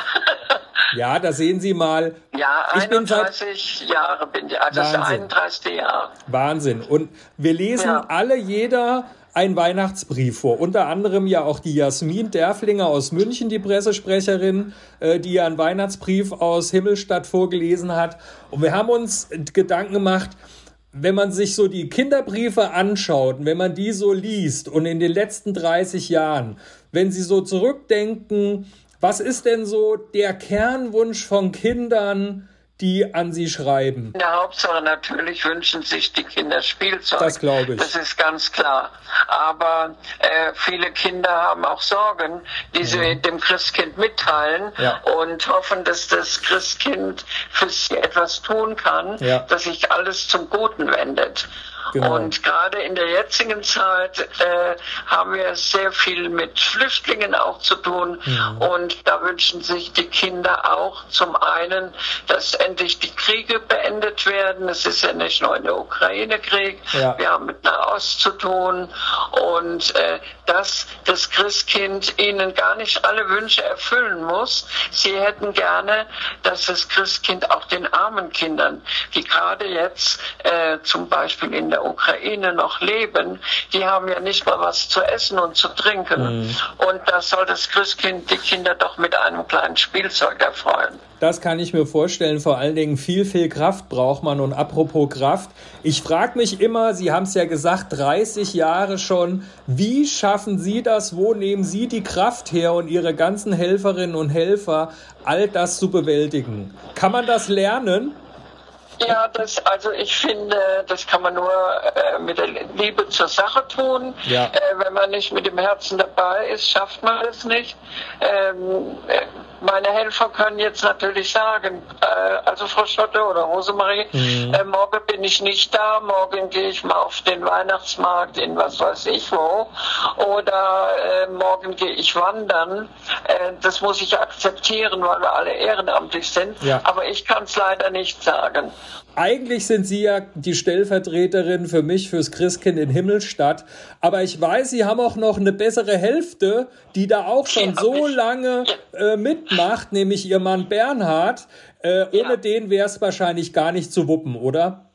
Ja, da sehen Sie mal. Ja, einunddreißig bin seit, Jahre bin ich, also Wahnsinn. Das einunddreißigste Jahr. Wahnsinn. Und wir lesen ja. alle, jeder einen Weihnachtsbrief vor. Unter anderem ja auch die Jasmin Derflinger aus München, die Pressesprecherin, äh, die ja einen Weihnachtsbrief aus Himmelstadt vorgelesen hat. Und wir haben uns Gedanken gemacht, wenn man sich so die Kinderbriefe anschaut, wenn man die so liest und in den letzten dreißig Jahren, wenn Sie so zurückdenken, was ist denn so der Kernwunsch von Kindern, die an Sie schreiben? In der Hauptsache natürlich wünschen sich die Kinder Spielzeug. Das glaube ich. Das ist ganz klar. Aber äh, viele Kinder haben auch Sorgen, die ja. sie dem Christkind mitteilen ja. und hoffen, dass das Christkind für sie etwas tun kann, ja. dass sich alles zum Guten wendet. Genau. Und gerade in der jetzigen Zeit äh, haben wir sehr viel mit Flüchtlingen auch zu tun. Mhm. Und da wünschen sich die Kinder auch zum einen, dass endlich die Kriege beendet werden. Es ist ja nicht nur der Ukraine-Krieg. Ja. Wir haben mit Nahost zu tun. Und äh, dass das Christkind ihnen gar nicht alle Wünsche erfüllen muss. Sie hätten gerne, dass das Christkind auch den armen Kindern, die gerade jetzt äh, zum Beispiel in der Ukraine noch leben, die haben ja nicht mal was zu essen und zu trinken. Mhm. Und da soll das Christkind die Kinder doch mit einem kleinen Spielzeug erfreuen. Das kann ich mir vorstellen. Vor allen Dingen viel, viel Kraft braucht man. Und apropos Kraft, ich frage mich immer, Sie haben es ja gesagt, dreißig Jahre schon, wie schaffen Sie das? Wo nehmen Sie die Kraft her und Ihre ganzen Helferinnen und Helfer, all das zu bewältigen? Kann man das lernen? Ja, das, also ich finde, das kann man nur äh, mit der Liebe zur Sache tun. Ja. Äh, wenn man nicht mit dem Herzen dabei ist, schafft man es nicht. Ähm, äh, meine Helfer können jetzt natürlich sagen, äh, also Frau Schotte oder Rosemarie, mhm. äh, morgen bin ich nicht da, morgen gehe ich mal auf den Weihnachtsmarkt in was weiß ich wo oder äh, morgen gehe ich wandern. Äh, das muss ich akzeptieren, weil wir alle ehrenamtlich sind, ja. aber ich kann es leider nicht sagen. Eigentlich sind Sie ja die Stellvertreterin für mich, fürs Christkind in Himmelstadt. Aber ich weiß, Sie haben auch noch eine bessere Hälfte, die da auch schon ja, so ich. lange äh, mitmacht, nämlich Ihr Mann Bernhard. Äh, ohne ja. den wäre es wahrscheinlich gar nicht zu wuppen, oder?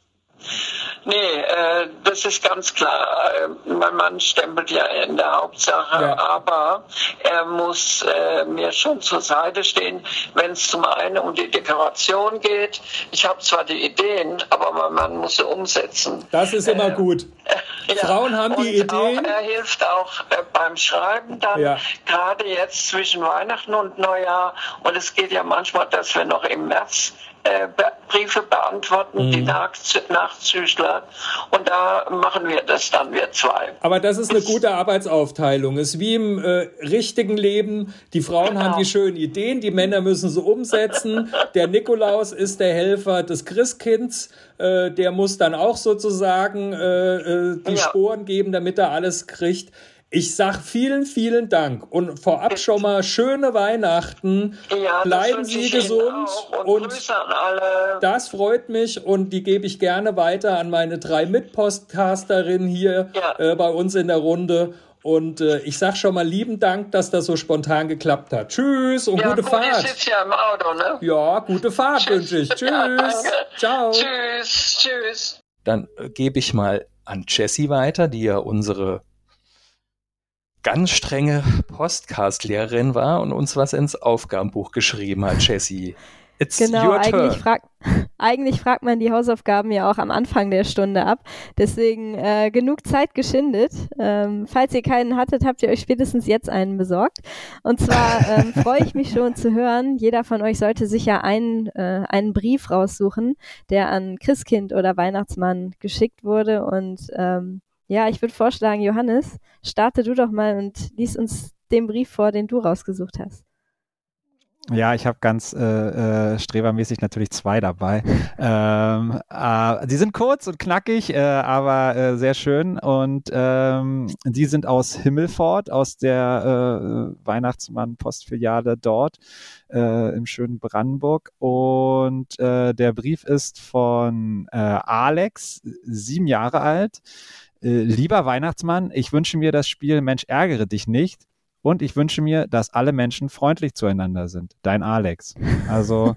Nee, äh, das ist ganz klar. Äh, mein Mann stempelt ja in der Hauptsache, ja. aber er muss äh, mir schon zur Seite stehen, wenn es zum einen um die Dekoration geht. Ich habe zwar die Ideen, aber mein Mann muss sie umsetzen. Das ist immer äh, gut. Äh, ja. Frauen haben die Ideen. Auch, er hilft auch äh, beim Schreiben dann, ja. gerade jetzt zwischen Weihnachten und Neujahr. Und es geht ja manchmal, dass wir noch im März Äh, Briefe beantworten, mhm. die Nachz- Nachzügler. Und da machen wir das dann, wir zwei. Aber das ist eine gute Arbeitsaufteilung. Es ist wie im äh, richtigen Leben. Die Frauen genau. haben die schönen Ideen, die Männer müssen sie umsetzen. Der Nikolaus ist der Helfer des Christkinds. Äh, der muss dann auch sozusagen äh, äh, die ja. Sporen geben, damit er alles kriegt. Ich sag vielen, vielen Dank und vorab schon mal schöne Weihnachten. Ja, bleiben Sie gesund und, und Grüße an alle. Das freut mich und die gebe ich gerne weiter an meine drei Mitpodcasterinnen hier ja. äh, bei uns in der Runde. Und äh, ich sag schon mal lieben Dank, dass das so spontan geklappt hat. Tschüss und ja, gute gut, Fahrt. Ich sitze ja im Auto, ne? Ja, gute Fahrt wünsche ich. Tschüss. Ja, ciao. Tschüss. Tschüss. Dann äh, gebe ich mal an Jessie weiter, die ja unsere ganz strenge Podcast-Lehrerin war und uns was ins Aufgabenbuch geschrieben hat, Jessie. It's genau, your turn. Eigentlich, frag, eigentlich fragt man die Hausaufgaben ja auch am Anfang der Stunde ab. Deswegen äh, genug Zeit geschindet. Ähm, falls ihr keinen hattet, habt ihr euch spätestens jetzt einen besorgt. Und zwar ähm, freue ich mich schon zu hören, jeder von euch sollte sich ja einen, äh, einen Brief raussuchen, der an Christkind oder Weihnachtsmann geschickt wurde. Und ähm, ja, ich würde vorschlagen, Johannes, starte du doch mal und lies uns den Brief vor, den du rausgesucht hast. Ja, ich habe ganz äh, äh, strebermäßig natürlich zwei dabei. ähm, äh, die sind kurz und knackig, äh, aber äh, sehr schön. Und ähm, die sind aus Himmelfort, aus der äh, Weihnachtsmann-Postfiliale dort äh, im schönen Brandenburg. Und äh, der Brief ist von äh, Alex, sieben Jahre alt. Äh, lieber Weihnachtsmann, ich wünsche mir das Spiel Mensch, ärgere dich nicht. Und ich wünsche mir, dass alle Menschen freundlich zueinander sind. Dein Alex. Also,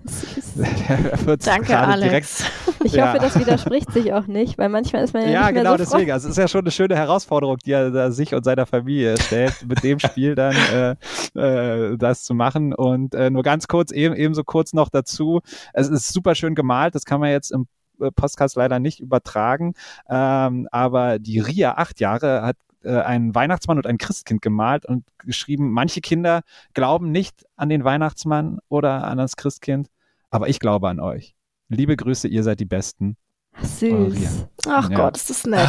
der wird Danke, Alex. Direkt, ich ja. hoffe, das widerspricht sich auch nicht, weil manchmal ist man ja, ja nicht mehr genau so deswegen. Also, es ist ja schon eine schöne Herausforderung, die er da sich und seiner Familie stellt, mit dem Spiel dann äh, äh, das zu machen. Und äh, nur ganz kurz, eben, ebenso kurz noch dazu. Es ist super schön gemalt. Das kann man jetzt im Podcast leider nicht übertragen. Ähm, aber die Ria, acht Jahre, hat einen Weihnachtsmann und ein Christkind gemalt und geschrieben, manche Kinder glauben nicht an den Weihnachtsmann oder an das Christkind, aber ich glaube an euch. Liebe Grüße, ihr seid die Besten. Süß. Ach ja. Gott, ist das nett.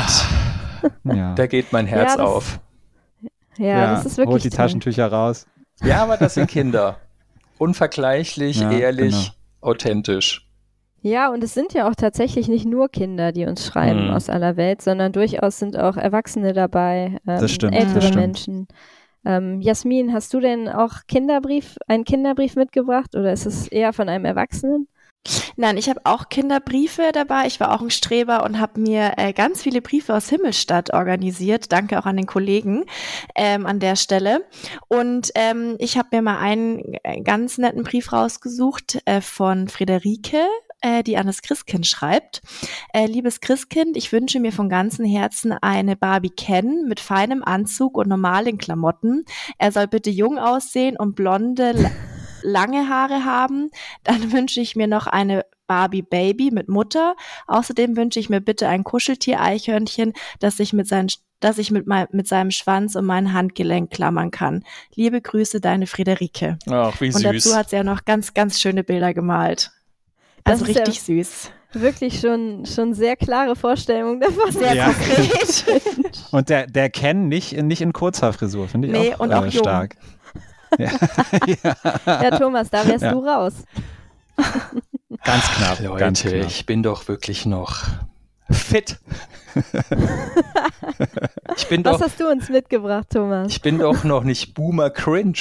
Ja. Da geht mein Herz ja, das, auf. Ja, ja, das ist wirklich holt die toll. Taschentücher raus. Ja, aber das sind Kinder. Unvergleichlich, ja, ehrlich, genau. Authentisch. Ja, und es sind ja auch tatsächlich nicht nur Kinder, die uns schreiben mhm. aus aller Welt, sondern durchaus sind auch Erwachsene dabei, ähm, das stimmt, ältere das stimmt. Menschen. Ähm, Jasmin, hast du denn auch Kinderbrief, einen Kinderbrief mitgebracht oder ist es eher von einem Erwachsenen? Nein, ich habe auch Kinderbriefe dabei. Ich war auch ein Streber und habe mir äh, ganz viele Briefe aus Himmelstadt organisiert. Danke auch an den Kollegen ähm, an der Stelle. Und ähm, ich habe mir mal einen äh, ganz netten Brief rausgesucht äh, von Friederike, äh, die an das Christkind schreibt. Äh, liebes Christkind, ich wünsche mir von ganzem Herzen eine Barbie Ken mit feinem Anzug und normalen Klamotten. Er soll bitte jung aussehen und blonde lange Haare haben. Dann wünsche ich mir noch eine Barbie Baby mit Mutter. Außerdem wünsche ich mir bitte ein Kuscheltier-Eichhörnchen, das ich mit seinen das ich mit, mein, mit seinem Schwanz um mein Handgelenk klammern kann. Liebe Grüße, deine Friederike. Ach, wie süß. Und dazu hat sie ja noch ganz, ganz schöne Bilder gemalt. Also das richtig ist ja süß. Wirklich schon, schon sehr klare Vorstellung davon. Sehr ja. konkret. Und der, der Ken nicht, nicht in Kurzhaarfrisur, finde ich nee, auch, und äh, auch jung. stark. Ja. ja. ja, Thomas, da wärst ja. du raus. Ganz knapp. Leute, ganz knapp. Ich bin doch wirklich noch fit. ich bin Was doch, hast du uns mitgebracht, Thomas? Ich bin doch noch nicht Boomer Cringe.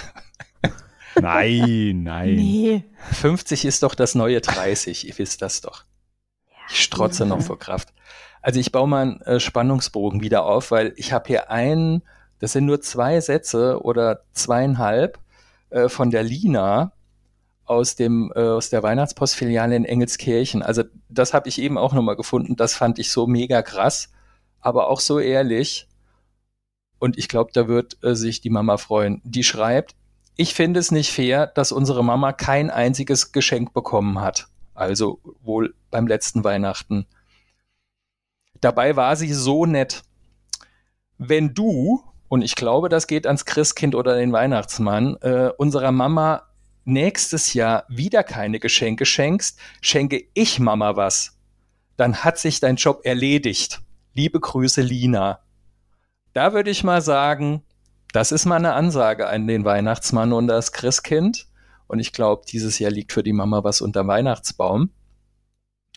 Nein, nein. Nee. fünfzig ist doch das neue dreißig, ihr wisst das doch. Ich strotze ja. noch vor Kraft. Also ich baue mal einen äh, Spannungsbogen wieder auf, weil ich habe hier einen, das sind nur zwei Sätze oder zweieinhalb äh, von der Lina aus dem äh, aus der Weihnachtspostfiliale in Engelskirchen. Also das habe ich eben auch nochmal gefunden. Das fand ich so mega krass, aber auch so ehrlich. Und ich glaube, da wird äh, sich die Mama freuen. Die schreibt, ich finde es nicht fair, dass unsere Mama kein einziges Geschenk bekommen hat. Also wohl beim letzten Weihnachten. Dabei war sie so nett. Wenn du, und ich glaube, das geht ans Christkind oder den Weihnachtsmann, äh, unserer Mama nächstes Jahr wieder keine Geschenke schenkst, schenke ich Mama was. Dann hat sich dein Job erledigt. Liebe Grüße, Lina. Da würde ich mal sagen, das ist mal eine Ansage an den Weihnachtsmann und das Christkind. Und ich glaube, dieses Jahr liegt für die Mama was unterm Weihnachtsbaum.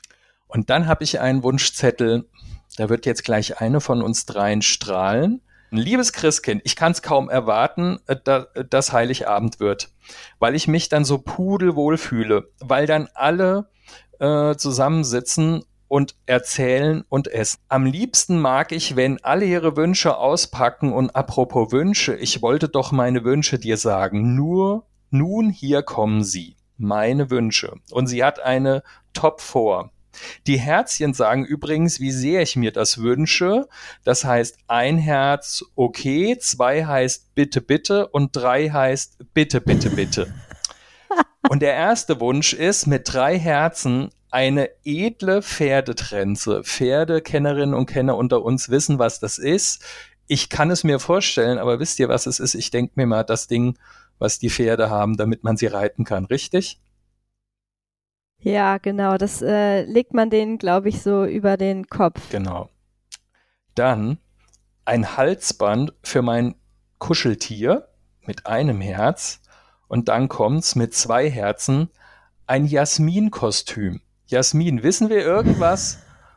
Und dann habe ich einen Wunschzettel, da wird jetzt gleich eine von uns dreien strahlen. Liebes Christkind, ich kann es kaum erwarten, da, dass Heiligabend wird, weil ich mich dann so pudelwohl fühle, weil dann alle äh, zusammensitzen und erzählen und essen. Am liebsten mag ich, wenn alle ihre Wünsche auspacken und apropos Wünsche, ich wollte doch meine Wünsche dir sagen, nur nun hier kommen sie, meine Wünsche. Und sie hat eine Top vier. Die Herzchen sagen übrigens, wie sehr ich mir das wünsche. Das heißt, ein Herz okay, zwei heißt bitte, bitte und drei heißt bitte, bitte, bitte. Und der erste Wunsch ist mit drei Herzen eine edle Pferdetrense. Pferdekennerinnen und Kenner unter uns wissen, was das ist. Ich kann es mir vorstellen, aber wisst ihr, was es ist? Ich denke mir mal, das Ding, was die Pferde haben, damit man sie reiten kann, richtig? Ja, genau. Das äh, legt man denen, glaube ich, so über den Kopf. Genau. Dann ein Halsband für mein Kuscheltier mit einem Herz. Und dann kommt's mit zwei Herzen, ein Jasmin-Kostüm. Jasmin, wissen wir irgendwas,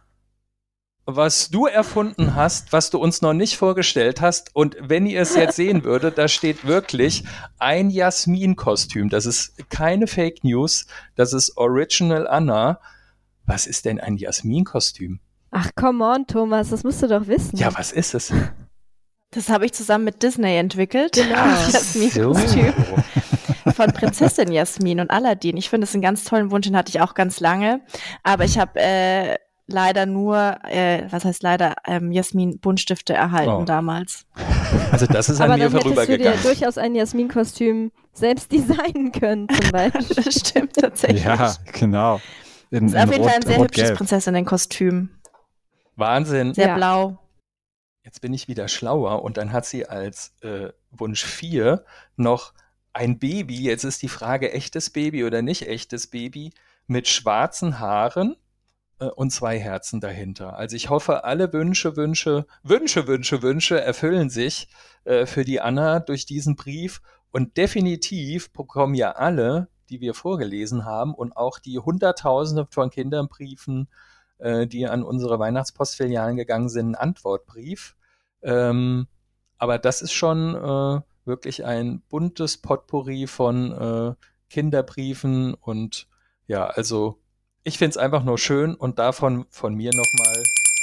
was du erfunden hast, was du uns noch nicht vorgestellt hast? Und wenn ihr es jetzt sehen würdet, da steht wirklich ein Jasmin-Kostüm. Das ist keine Fake News, das ist Original Anna. Was ist denn ein Jasmin-Kostüm? Ach, come on, Thomas, das musst du doch wissen. Ja, was ist es? Das habe ich zusammen mit Disney entwickelt. Genau. Das Jasmin-Kostüm von Prinzessin Jasmin und Aladdin. Ich finde es einen ganz tollen Wunsch, den hatte ich auch ganz lange. Aber ich habe äh, leider nur, äh, was heißt leider, ähm, Jasmin-Buntstifte erhalten oh. damals. Also das ist an Aber mir vorübergegangen. Aber dann hättest du dir durchaus ein Jasmin-Kostüm selbst designen können, zum Beispiel. Das stimmt tatsächlich. Ja, genau. In, das ist auf jeden Rot, Fall ein sehr Rot-Gelb. hübsches Prinzessinnenkostüm. Wahnsinn. Sehr Ja. blau. Jetzt bin ich wieder schlauer und dann hat sie als äh, Wunsch vier noch ein Baby. Jetzt ist die Frage, echtes Baby oder nicht echtes Baby, mit schwarzen Haaren äh, und zwei Herzen dahinter. Also ich hoffe, alle Wünsche, Wünsche, Wünsche, Wünsche, Wünsche erfüllen sich äh, für die Anna durch diesen Brief. Und definitiv bekommen ja alle, die wir vorgelesen haben und auch die Hunderttausende von Kinderbriefen, äh, die an unsere Weihnachtspostfilialen gegangen sind, einen Antwortbrief. Ähm, aber das ist schon äh, wirklich ein buntes Potpourri von äh, Kinderbriefen und ja, also ich finde es einfach nur schön und davon von mir nochmal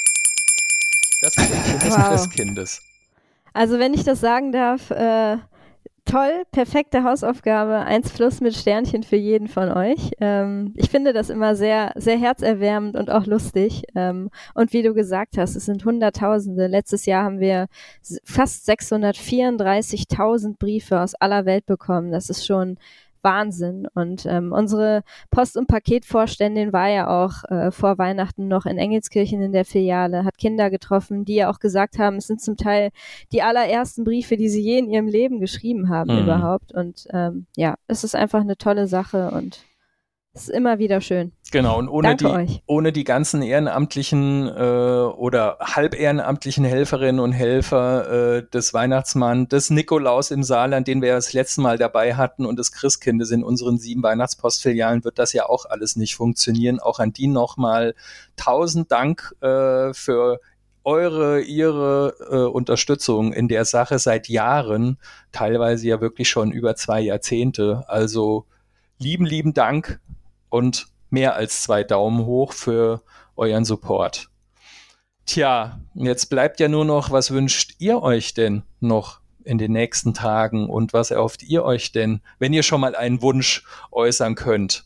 das Wünschen des Wow. Christkindes. Also wenn ich das sagen darf, äh, toll, perfekte Hausaufgabe, eins plus mit Sternchen für jeden von euch. Ähm, ich finde das immer sehr, sehr herzerwärmend und auch lustig. Ähm, und wie du gesagt hast, es sind Hunderttausende. Letztes Jahr haben wir s- fast sechshundertvierunddreißigtausend Briefe aus aller Welt bekommen. Das ist schon Wahnsinn. Und ähm, unsere Post- und Paketvorständin war ja auch äh, vor Weihnachten noch in Engelskirchen in der Filiale, hat Kinder getroffen, die ja auch gesagt haben, es sind zum Teil die allerersten Briefe, die sie je in ihrem Leben geschrieben haben Mhm. überhaupt. Und ähm, ja, es ist einfach eine tolle Sache und es ist immer wieder schön. Genau, und ohne Danke die, euch. ohne die ganzen ehrenamtlichen äh, oder halb ehrenamtlichen Helferinnen und Helfer äh, des Weihnachtsmanns, des Nikolaus im Saarland, den wir ja das letzte Mal dabei hatten, und des Christkindes in unseren sieben Weihnachtspostfilialen, wird das ja auch alles nicht funktionieren. Auch an die nochmal tausend Dank äh, für eure, ihre äh, Unterstützung in der Sache seit Jahren, teilweise ja wirklich schon über zwei Jahrzehnte. Also lieben, lieben Dank und mehr als zwei Daumen hoch für euren Support. Tja, jetzt bleibt ja nur noch, was wünscht ihr euch denn noch in den nächsten Tagen und was erhofft ihr euch denn, wenn ihr schon mal einen Wunsch äußern könnt?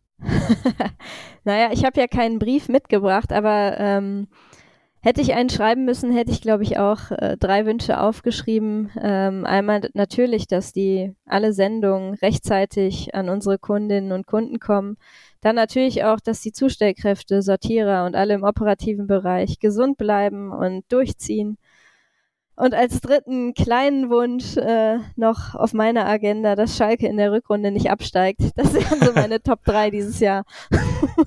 Naja, ich habe ja keinen Brief mitgebracht, aber ähm, hätte ich einen schreiben müssen, hätte ich, glaube ich, auch äh, drei Wünsche aufgeschrieben. Ähm, einmal d- natürlich, dass die alle Sendungen rechtzeitig an unsere Kundinnen und Kunden kommen. Dann natürlich auch, dass die Zustellkräfte, Sortierer und alle im operativen Bereich gesund bleiben und durchziehen. Und als dritten kleinen Wunsch äh, noch auf meiner Agenda, dass Schalke in der Rückrunde nicht absteigt. Das wären so meine Top drei dieses Jahr.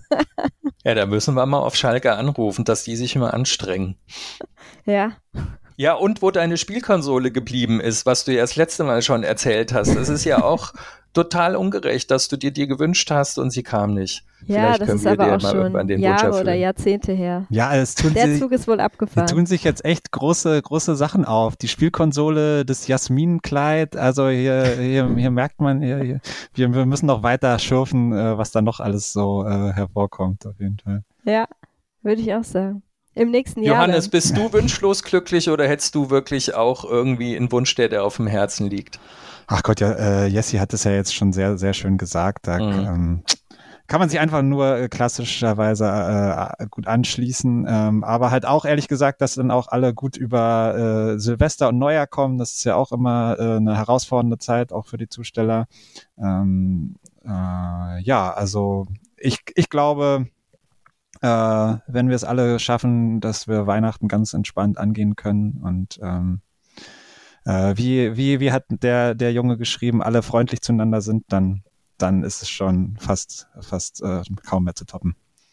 Ja, da müssen wir mal auf Schalke anrufen, dass die sich immer anstrengen. Ja. Ja, und wo deine Spielkonsole geblieben ist, was du ja das letzte Mal schon erzählt hast. Das ist ja auch total ungerecht, dass du dir die gewünscht hast und sie kam nicht. Ja, Vielleicht das können ist wir aber dir auch mal schon irgendwann den Jahre Wunsch oder erfüllen. Jahrzehnte her. Ja, es tun Der sie, Zug ist wohl abgefahren. die tun sich jetzt echt große, große Sachen auf. Die Spielkonsole, das Jasmin-Kleid, also hier, hier, hier merkt man, hier, hier, wir, wir müssen noch weiter schürfen, äh, was da noch alles so äh, hervorkommt, auf jeden Fall. Ja, würde ich auch sagen. Im nächsten Jahr. Johannes, dann. bist du wunschlos glücklich oder hättest du wirklich auch irgendwie einen Wunsch, der dir auf dem Herzen liegt? Ach Gott, ja, äh, Jessie hat es ja jetzt schon sehr, sehr schön gesagt. Da Mhm. ähm, kann man sich einfach nur äh, klassischerweise äh, gut anschließen. Ähm, aber halt auch ehrlich gesagt, dass dann auch alle gut über äh, Silvester und Neujahr kommen. Das ist ja auch immer äh, eine herausfordernde Zeit, auch für die Zusteller. Ähm, äh, ja, also ich, ich glaube, äh, wenn wir es alle schaffen, dass wir Weihnachten ganz entspannt angehen können und ähm, äh, wie, wie, wie hat der, der Junge geschrieben, alle freundlich zueinander sind, dann, dann ist es schon fast, fast äh, kaum mehr zu toppen.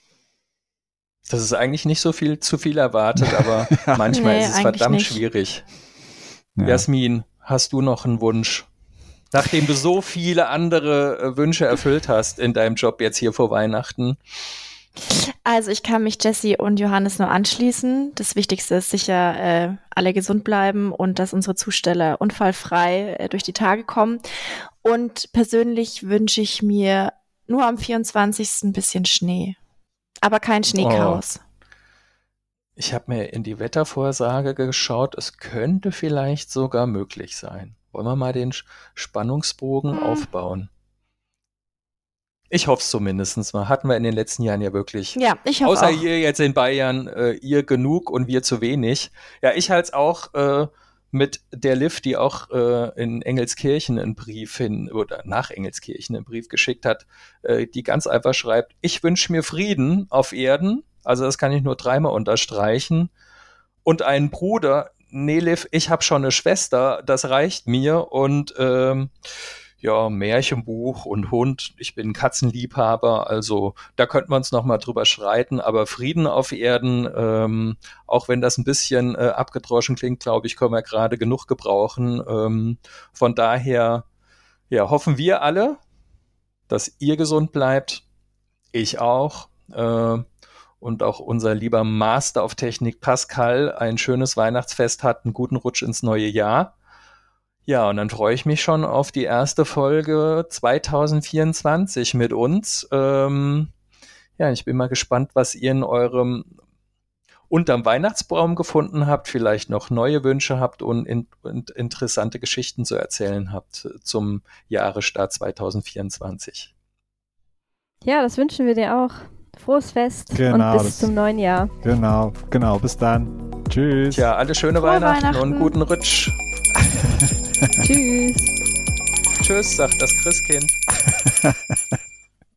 Das ist eigentlich nicht so viel zu viel erwartet, aber Ja. manchmal Nee, ist es eigentlich verdammt nicht. schwierig. Ja. Jasmin, hast du noch einen Wunsch? Nachdem du so viele andere äh, Wünsche erfüllt hast in deinem Job jetzt hier vor Weihnachten. Also ich kann mich Jessie und Johannes nur anschließen. Das Wichtigste ist sicher, äh, alle gesund bleiben und dass unsere Zusteller unfallfrei äh, durch die Tage kommen. Und persönlich wünsche ich mir nur am vierundzwanzigsten ein bisschen Schnee. Aber kein Schneechaos. Ich habe mir in die Wettervorsage geschaut, es könnte vielleicht sogar möglich sein. Wollen wir mal den Sch- Spannungsbogen Hm. aufbauen? Ich hoffe es zumindest mal. Hatten wir in den letzten Jahren ja wirklich. Ja, ich hoffe Außer auch. ihr jetzt in Bayern, äh, ihr genug und wir zu wenig. Ja, ich halte es auch äh, mit der Liv, die auch äh, in Engelskirchen einen Brief hin oder nach Engelskirchen einen Brief geschickt hat, äh, die ganz einfach schreibt, ich wünsche mir Frieden auf Erden. Also das kann ich nur dreimal unterstreichen. Und einen Bruder, nee, Liv, ich habe schon eine Schwester, das reicht mir. Und ähm, ja, Märchenbuch und Hund. Ich bin Katzenliebhaber, also da könnten wir uns noch mal drüber streiten, aber Frieden auf Erden, ähm, auch wenn das ein bisschen äh, abgedroschen klingt, glaube ich, können wir gerade genug gebrauchen. Ähm, von daher, ja, hoffen wir alle, dass ihr gesund bleibt, ich auch, äh, und auch unser lieber Master of Technik Pascal ein schönes Weihnachtsfest hat, einen guten Rutsch ins neue Jahr. Ja, und dann freue ich mich schon auf die erste Folge zwanzig vierundzwanzig mit uns. Ähm, ja, ich bin mal gespannt, was ihr in eurem unterm Weihnachtsbaum gefunden habt, vielleicht noch neue Wünsche habt und, in, und interessante Geschichten zu erzählen habt zum Jahresstart zwanzig vierundzwanzig. Ja, das wünschen wir dir auch. Frohes Fest Genau, und bis das- zum neuen Jahr. Genau, genau. Bis dann. Tschüss. Tja, alle schöne Frohe Weihnachten, Weihnachten. und guten Rutsch. Tschüss. Tschüss, sagt das Christkind.